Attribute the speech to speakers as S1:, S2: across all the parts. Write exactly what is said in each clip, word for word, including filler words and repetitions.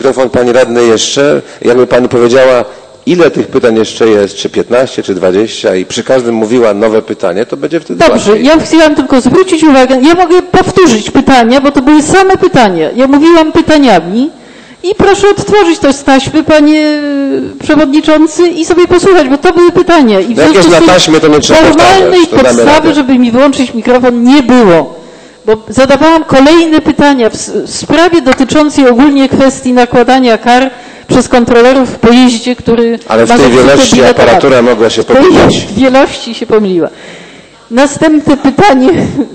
S1: mikrofon pani radnej jeszcze, jakby pani powiedziała, ile tych pytań jeszcze jest, czy piętnaście, czy dwadzieścia i przy każdym mówiła nowe pytanie, to będzie wtedy
S2: Dobrze,
S1: łatwiej.
S2: ja chciałam tylko zwrócić uwagę, ja mogę powtórzyć pytania, bo to były same pytania. Ja mówiłam pytaniami i proszę odtworzyć to z taśmy, panie przewodniczący, i sobie posłuchać, bo to były pytania. I w
S1: no jak jest na taśmie, to nie trzeba
S2: formalnej podstawy, żeby mi wyłączyć mikrofon, nie było. Bo zadawałam kolejne pytania w, w sprawie dotyczącej ogólnie kwestii nakładania kar przez kontrolerów w pojeździe, który...
S1: Ale w tej wielości aparatura mogła się pomylić.
S2: W wielości się pomyliła. Następne pytanie...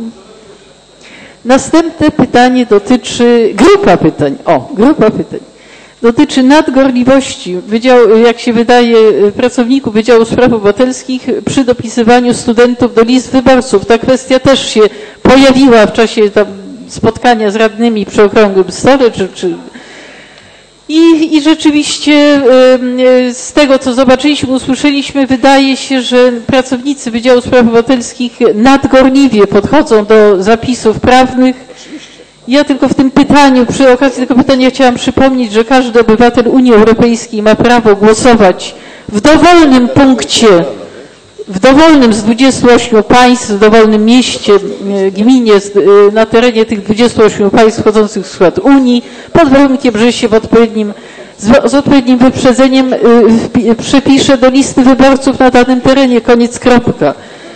S2: Następne pytanie dotyczy... Grupa pytań. O, grupa pytań. Dotyczy nadgorliwości, wydział, jak się wydaje, pracowników Wydziału Spraw Obywatelskich przy dopisywaniu studentów do list wyborców. Ta kwestia też się pojawiła w czasie tam spotkania z radnymi przy okrągłym stole, czy, czy I, I rzeczywiście z tego, co zobaczyliśmy, usłyszeliśmy, wydaje się, że pracownicy Wydziału Spraw Obywatelskich nadgorliwie podchodzą do zapisów prawnych. Ja tylko w tym pytaniu, przy okazji tego pytania chciałam przypomnieć, że każdy obywatel Unii Europejskiej ma prawo głosować w dowolnym punkcie, w dowolnym z dwudziestu ośmiu państw, w dowolnym mieście, gminie na terenie tych dwudziestu ośmiu państw wchodzących w skład Unii, pod warunkiem, że się w odpowiednim, z odpowiednim wyprzedzeniem przepisze do listy wyborców na danym terenie, koniec, kropka.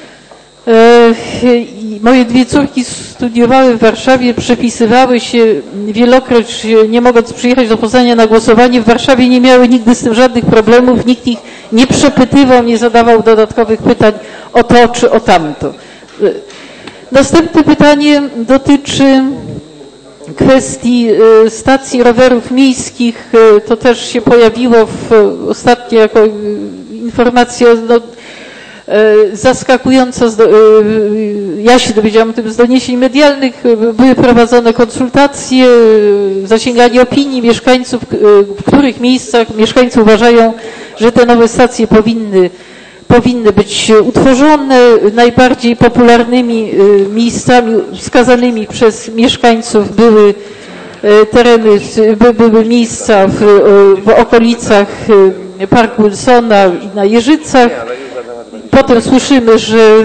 S2: Moje dwie córki studiowały w Warszawie, przepisywały się wielokroć, nie mogąc przyjechać do Poznania na głosowanie. W Warszawie nie miały nigdy z tym żadnych problemów, nikt ich nie przepytywał, nie zadawał dodatkowych pytań o to czy o tamto. Następne pytanie dotyczy kwestii stacji rowerów miejskich. To też się pojawiło w, ostatnio jako informacja, no, zaskakująco, ja się dowiedziałam o tym z doniesień medialnych, były prowadzone konsultacje, zasięganie opinii mieszkańców, w których miejscach mieszkańcy uważają, że te nowe stacje powinny, powinny być utworzone. Najbardziej popularnymi miejscami wskazanymi przez mieszkańców były tereny, były miejsca w, w okolicach Parku Wilsona i na Jeżycach. Potem słyszymy, że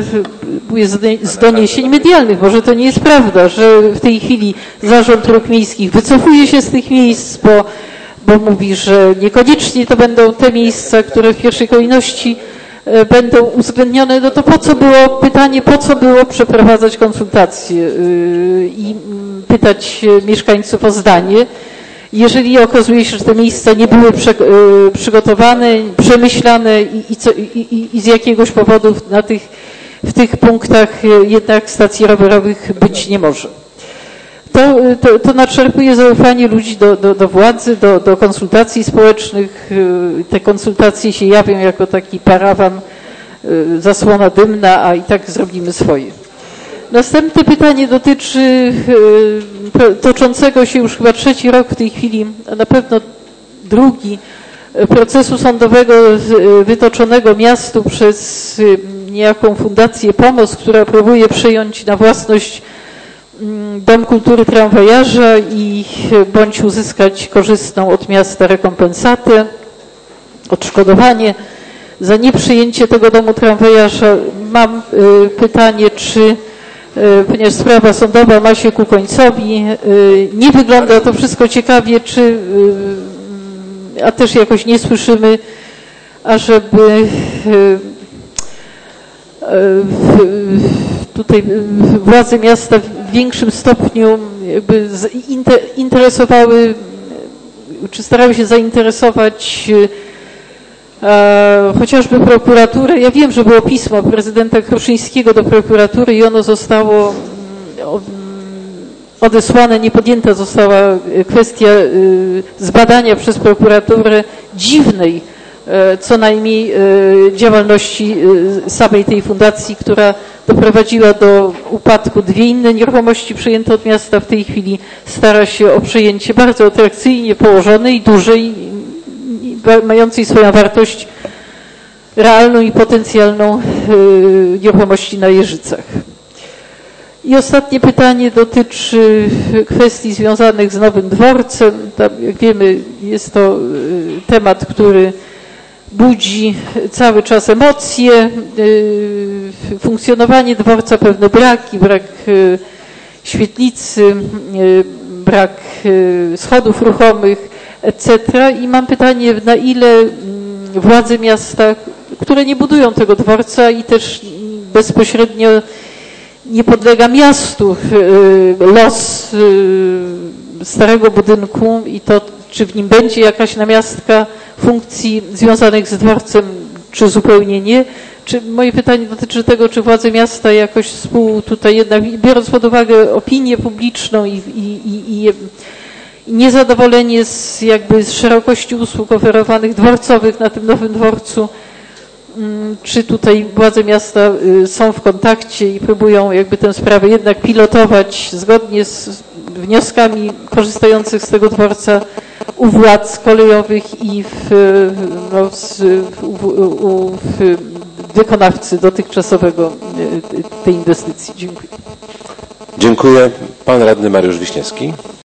S2: z doniesień medialnych, może to nie jest prawda, że w tej chwili Zarząd Dróg Miejskich wycofuje się z tych miejsc, bo, bo mówi, że niekoniecznie to będą te miejsca, które w pierwszej kolejności będą uwzględnione. No to po co było, pytanie, po co było przeprowadzać konsultacje i pytać mieszkańców o zdanie, jeżeli okazuje się, że te miejsca nie były prze, y, przygotowane, przemyślane i, i, co, i, i z jakiegoś powodu na tych, w tych punktach jednak stacji rowerowych być nie może. To, to, to nadczerpuje zaufanie ludzi do, do, do władzy, do, do konsultacji społecznych. Te konsultacje się jawią jako taki parawan, zasłona dymna, a i tak zrobimy swoje. Następne pytanie dotyczy toczącego się już chyba trzeci rok w tej chwili, a na pewno drugi, procesu sądowego wytoczonego miastu przez niejaką Fundację Pomoc, która próbuje przejąć na własność Dom Kultury Tramwajarza i bądź uzyskać korzystną od miasta rekompensatę, odszkodowanie za nieprzyjęcie tego domu tramwajarza. Mam pytanie, czy ponieważ sprawa sądowa ma się ku końcowi, nie wygląda to wszystko ciekawie, czy, a też jakoś nie słyszymy, ażeby tutaj władze miasta w większym stopniu jakby interesowały, czy starały się zainteresować chociażby prokuraturę. Ja wiem, że było pismo prezydenta Kruszyńskiego do prokuratury i ono zostało odesłane, nie podjęta została kwestia zbadania przez prokuraturę dziwnej co najmniej działalności samej tej fundacji, która doprowadziła do upadku dwie inne nieruchomości przejęte od miasta. W tej chwili stara się o przejęcie bardzo atrakcyjnie położonej, dużej, mającej swoją wartość realną i potencjalną nieruchomości na Jeżycach. I ostatnie pytanie dotyczy kwestii związanych z nowym dworcem. Tam, jak wiemy, jest to temat, który budzi cały czas emocje. Funkcjonowanie dworca, pewne braki, brak świetlicy, brak schodów ruchomych, et cetera. I mam pytanie, na ile władze miasta, które nie budują tego dworca i też bezpośrednio nie podlega miastu los starego budynku i to, czy w nim będzie jakaś namiastka funkcji związanych z dworcem, czy zupełnie nie. Czy, moje pytanie dotyczy tego, czy władze miasta jakoś współ tutaj jednak, biorąc pod uwagę opinię publiczną i, i, i, i niezadowolenie z jakby z szerokości usług oferowanych dworcowych na tym nowym dworcu, czy tutaj władze miasta są w kontakcie i próbują jakby tę sprawę jednak pilotować zgodnie z wnioskami korzystających z tego dworca u władz kolejowych i w, no, z, w, u, w wykonawcy dotychczasowego tej inwestycji. Dziękuję.
S1: Dziękuję. Pan radny Mariusz Wiśniewski.